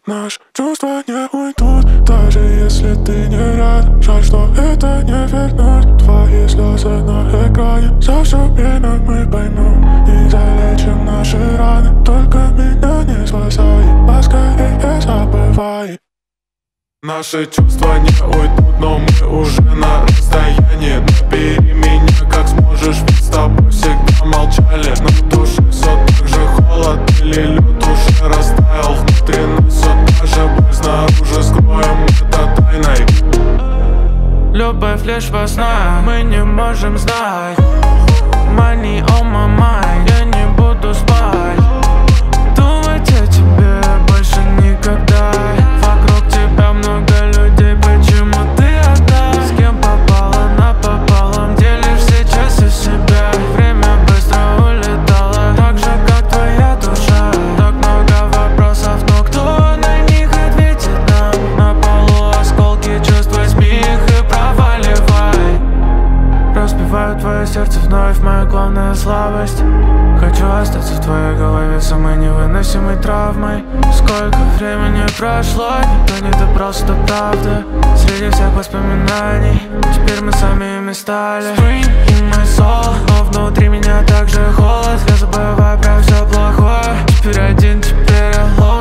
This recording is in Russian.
Наши чувства не уйдут, даже если ты не рядом. Жаль, что это не вернуть. Твои слезы на экране, за все время мы поймем и залечим наши раны. Только меня не спасай, поскорее забывай. Наши чувства не уйдут, но мы уже на расстоянии. Набери меня как сможешь, ведь с тобой всегда молчали. Но в душе все так же холод, или лед уже растаял. Внутри нас все та же боль, снаружи скроем это тайной. Любовь лишь во снах, мы не можем знать. Money on my mind, я не буду спать. Думать о тебе больше никогда. Вокруг тебя много людей, почему ты одна? С кем попала напополам, делишь сейчас из себя. Время быстро улетало, так же как твоя душа. Так много вопросов, но кто на них ответит нам? На полу осколки чувств, возьми их и проваливай. Разбиваю твое сердце вновь, моя главная слабость. Хочу остаться в твоей голове самой невыносимой травмой. Сколько времени прошло, никто не добрался до правды. Среди всех воспоминаний теперь мы сами ими стали. Spring in my soul, но внутри меня также холод. Я забываю про все плохое. Теперь один, теперь alone.